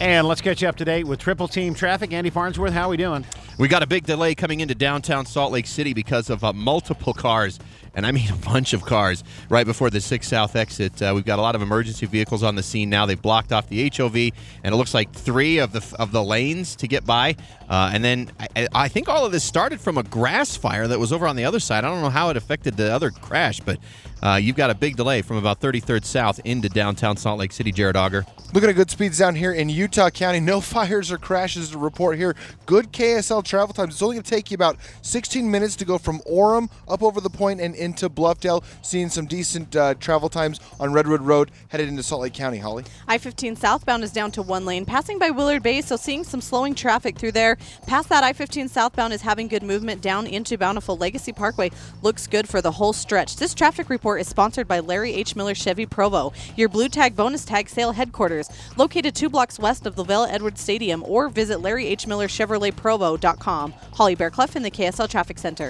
And let's get you up to date with Triple Team Traffic. Andy Farnsworth, how are we doing? We got a big delay coming into downtown Salt Lake City because of multiple cars, and I mean a bunch of cars, right before the 6 South exit. We've got a lot of emergency vehicles on the scene now. They've blocked off the HOV, and it looks like 3 of the lanes to get by. And then I think all of this started from a grass fire that was over on the other side. I don't know how it affected the other crash, but you've got a big delay from about 33rd South into downtown Salt Lake City. Jared Auger. Looking at good speeds down here in Utah County. No fires or crashes to report here. Good KSL travel times. It's only going to take you about 16 minutes to go from Orem up over the point and into Bluffdale. Seeing some decent travel times on Redwood Road headed into Salt Lake County. Holly? I-15 southbound is down to 1 lane, passing by Willard Bay, so seeing some slowing traffic through there. Past that, I-15 southbound is having good movement down into Bountiful. Legacy Parkway looks good for the whole stretch. This traffic report is sponsored by Larry H. Miller Chevy Provo, your Blue Tag bonus tag sale headquarters, located 2 blocks west of the Vela Edwards Stadium, or visit LarryHMillerChevroletProvo.com. Holly Bearclough in the KSL Traffic Center.